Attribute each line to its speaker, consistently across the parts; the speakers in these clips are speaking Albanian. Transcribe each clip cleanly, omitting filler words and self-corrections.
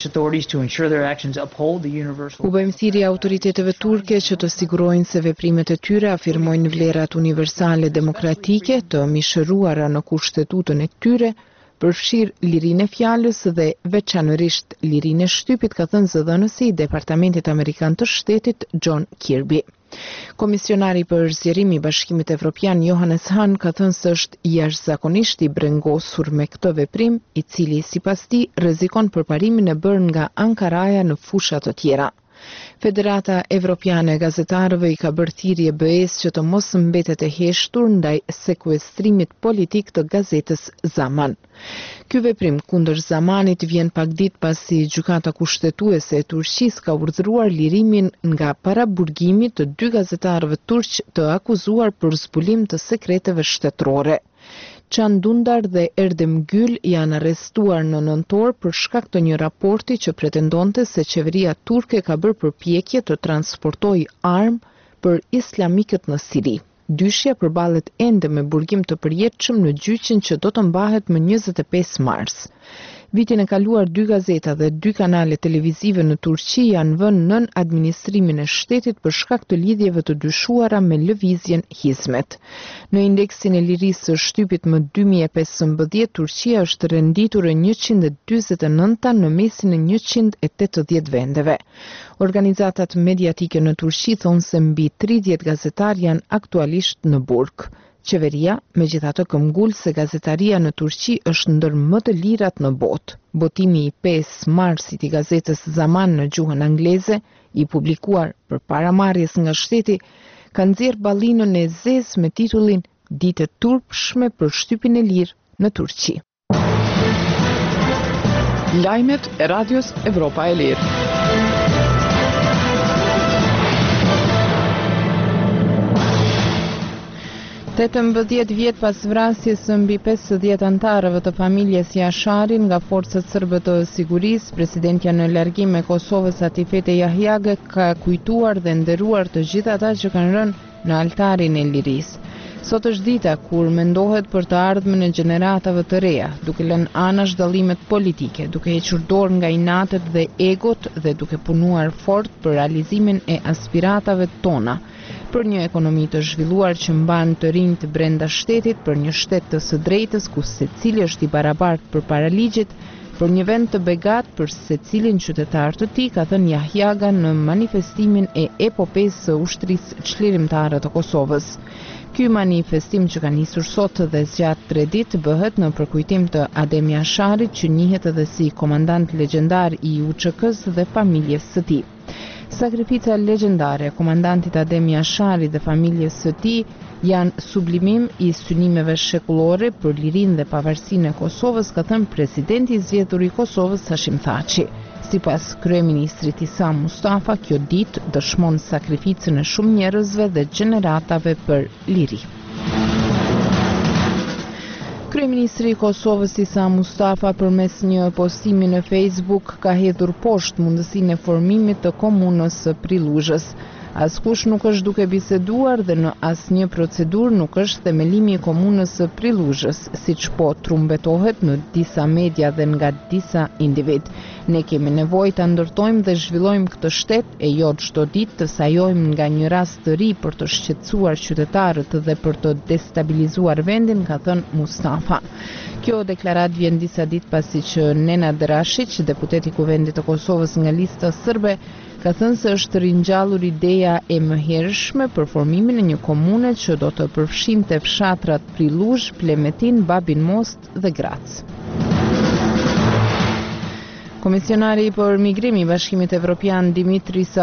Speaker 1: authorities to ensure their actions uphold the universal.
Speaker 2: U bëjmë thirrje autoriteteve turke që të sigurojnë se veprimet e tyre afirmojnë vlerat universale demokratike të mishëruara në kushtetutën e tyre, përfshirë lirinë e fjalës dhe veçanërisht lirinë e shtypit, ka thënë zëdhënësi i Departamentit Amerikan të Shtetit John Kirby. Komisionari për zgjerimi i Bashkimit Evropian Johannes Hahn ka thënë se është jashtëzakonisht i brengosur me këtë veprim, i cili sipas tij rrezikon përparimin e bërë nga Ankaraja në fusha të tjera. Federata Evropiane e Gazetarëve i ka bërë thirrje BE-s që të mos mbetet e heshtur ndaj sekuestrimit politik të gazetës Zaman. Ky veprim kundër Zamanit vjen pak ditë pasi gjykata kushtetuese e Turqisë ka urdhëruar lirimin nga paraburgimi të 2 gazetarëve turq të akuzuar për zbulim të sekreteve shtetërore. Can Dündar dhe Erdem Gül janë arrestuar në nëntor për shkak të një raporti që pretendonte se qeveria turke ka bërë përpjekje të transportojë armë për islamikët në Siri. Dyshja përballet ende me burgim të përjetshëm në gjyqin që do të mbahet më 25 mars. Vitin e kaluar 2 gazeta dhe 2 kanale televizive në Turqi janë vënë nën administrimin e shtetit për shkak të lidhjeve të dyshuara me lëvizjen Hizmet. Në indeksin e lirisë së shtypit më 2015, Turqia është renditur e 149 në mesin e 180 vendeve. Organizatat mediatike në Turqi thonë se mbi 30 gazetar janë aktualisht në burg. Qeveria, megjithatë, këmbgul se gazetaria në Turqi është ndër më të lirat në botë. Botimi i 5 marsit i gazetës Zaman në gjuhën angleze, i publikuar përpara marrjes nga shteti, ka nxjerrë ballinën e zezë me titullin Ditë e turpshme për shtypin e lirë në Turqi.
Speaker 3: Lajmet e Radios Evropa e Lirë.
Speaker 2: 18 vjet pas vrasjes së mbi 50 antarëve të familjes Yashari nga forcat serbe të sigurisë, presidentja në largim e Kosovës Atifete Jahjage ka kujtuar dhe nderuar të gjithë ata që kanë rënë në altarin e lirisë. Sot është dita kur mendohet për të ardhmen e gjeneratave të reja, duke lënë anash dallimet politike, duke hequr dorë nga inatet dhe egot dhe duke punuar fort për realizimin e aspiratave tona, për një ekonomi të zhvilluar që mban të rinj të brenda shtetit, për një shtet të së drejtës ku secili është i barabartë përpara ligjit, për një vend të begat për secilin qytetar të tij, ka thënë Jahjaga në manifestimin e epopesë së ushtrisë çlirimtare të Kosovës. Ky manifestim që ka nisur sot dhe zgjat 3 ditë bëhet në përkujtim të Adem Jasharit, që njihet edhe si komandant legjendar i UÇK-s dhe familjes së tij. Sakrifica legjendare e komandantit Adem Jasharit dhe familjes së tij janë sublimim i synimeve shekullore për lirinë dhe pavarësinë e Kosovës, ka thënë presidenti i zgjedhur i Kosovës Hashim Thaçi. Sipas kryeministrit Isam Mustafa, kjo ditë dëshmon sakrificën e shumë njerëzve dhe gjeneratave për liri. Kryeministri i Kosovës Isam Mustafa përmes një postimi në Facebook ka hedhur poshtë mundësinë e formimit të komunës së Priluzhës. Askush nuk është duke biseduar dhe në asnjë procedurë nuk është themelimi i komunës së Priluzhës, siç po trumbetohet në disa media dhe nga disa individ. Ne kemi nevojë ta ndërtojmë dhe zhvillojmë këtë shtet e jo çdo ditë të sajojmë nga një rast të ri për të shqetësuar qytetarët dhe për të destabilizuar vendin, ka thënë Mustafa. Kjo deklarat vjen disa ditë pasi që Nenad Rashić, deputeti i Kuvendit të Kosovës nga lista serbe, ka thënë se është ringjallur ideja e mëhershme për formimin e një komune që do të përfshinte fshatrat Priluzh, Plemetin, Babin Most dhe Grac. Komisionari për migrim i Bashkimit Evropian Dimitris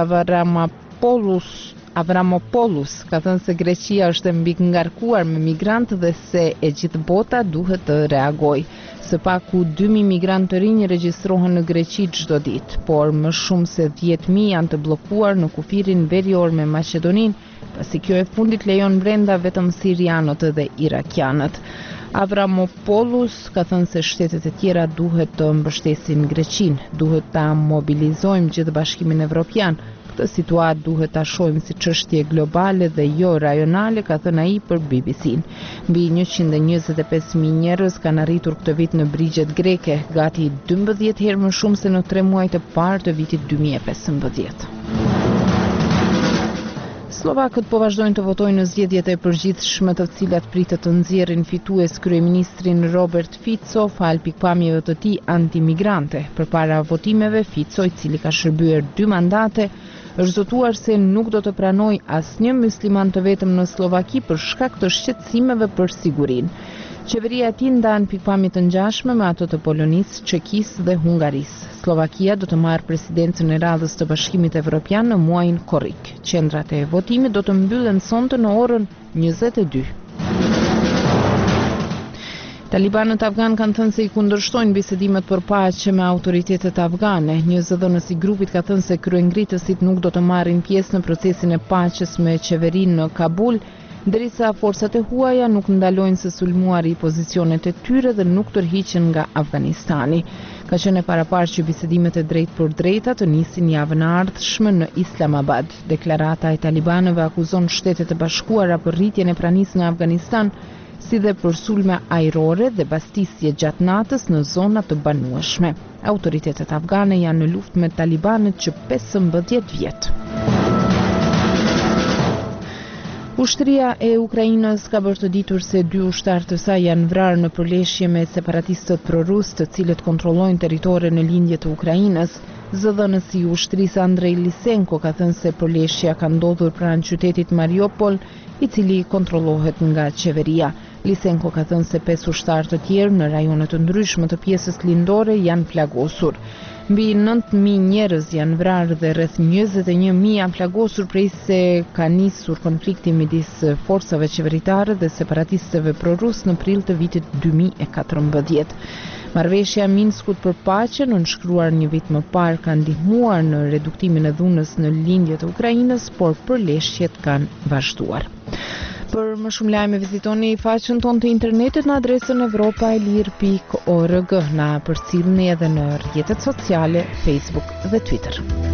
Speaker 2: Avramopoulos ka thënë se Greqia është e mbingarkuar me migrantë dhe se e gjithë bota duhet të reagojë. Së paku 2.000 migrantë të rinj regjistrohen në Greqi çdo ditë, por më shumë se 10.000 janë të bllokuar në kufirin verior me Maqedoninë, pasi kjo e fundit lejon brenda vetëm sirianët dhe irakianët. Avramopoulos ka thënë se shtetet e tjera duhet të mbështesin Greqinë, duhet ta mobilizojmë gjithë Bashkimin Evropian për Këtë situatë duhet ta shohim si çështje globale dhe jo rajonale, ka thënë ai për BBC-n. Mbi 125.000 njerëz kanë arritur këtë vit në brigjet greke, gati 12 herë më shumë se në 3 muaj të parë të vitit 2015. Slovakët po vazhdojnë të votojnë në zgjedhjet e përgjithshme të cilat pritet të nxjerrin fitues kryeministrin Robert Fico fal pikpamjeve të tij antimigrante. Përpara votimeve, Fico, i cili ka shërbyer 2 mandate, është zotuar se nuk do të pranojë asnjë musliman të vetëm në Slovaki për shkak të shqetësimeve për sigurinë. Qeveria e tij ndan pikpamje të ngjashme me ato të Polonisë, Çekisë dhe Hungarisë. Slovakia do të marrë presidencën e radhës të Bashkimit Evropian në muajin korrik. Qendrat e votimit do të mbyllen sonte në orën 22. Talibanët afgan kanë thënë se i kundërshtojnë bisedimet për paqe me autoritetet afgane. Një zëdhënës i grupit ka thënë se kryengritësit nuk do të marrin pjesë në procesin e paqes me qeverinë në Kabul, derisa forcat e huaja nuk ndalojnë së sulmuari pozicionet e tyre dhe nuk tërhiqen nga Afganistani. Ka qenë paraparë që bisedimet e drejt për drejta të nisin javën e ardhshme në Islamabad. Deklarata e talibanëve akuzon Shtetet e Bashkuara për rritjen e pranisë në Afganistan, si dhe për sulme ajrore dhe bastisje gjatë natës në zona të banueshme. Autoritetet afgane janë në luftë me talibanët që 15 vjet. Ushtria e Ukrainës ka bërë të ditur se 2 ushtarë të saj janë vrarë në përleshje me separatistët prorus, të cilët kontrollojnë territore në lindje të Ukrainës. Zëdhënësi i ushtrisë Andrei Lisenko ka thënë se përleshja ka ndodhur pranë qytetit Mariupol, i cili kontrollohet nga qeveria. Lisenko ka thënë se 5 ushtarë të tjerë në rajone të ndryshme të pjesës lindore janë plagosur. Mbi 9.000 njerëz janë vrarë dhe rreth 21.000 janë plagosur prej se ka nisur konflikti midis forcave qeveritare dhe separatistëve prorus në prill të vitit 2014. Marrëveshja e Minskut për paqe, nënshkruar një vit më parë, ka ndihmuar në reduktimin e dhunës në lindje të Ukrainës, por përleshjet kanë vazhduar. Për më shumë lajme vizitoni faqen tonë të internetit në adresën europaelir.org. Na përcjellni edhe në rrjetet sociale, Facebook dhe Twitter.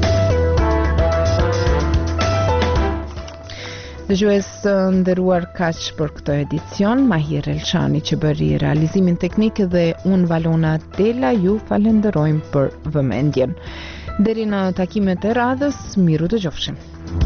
Speaker 2: Dëgjues nderuar, kaq për këtë edicion. Mahir Elshani që bëri realizimin teknik dhe unë Valona Dela ju falenderojmë për vëmendjen. Deri në takimet e radhës, miru dëgjofshim.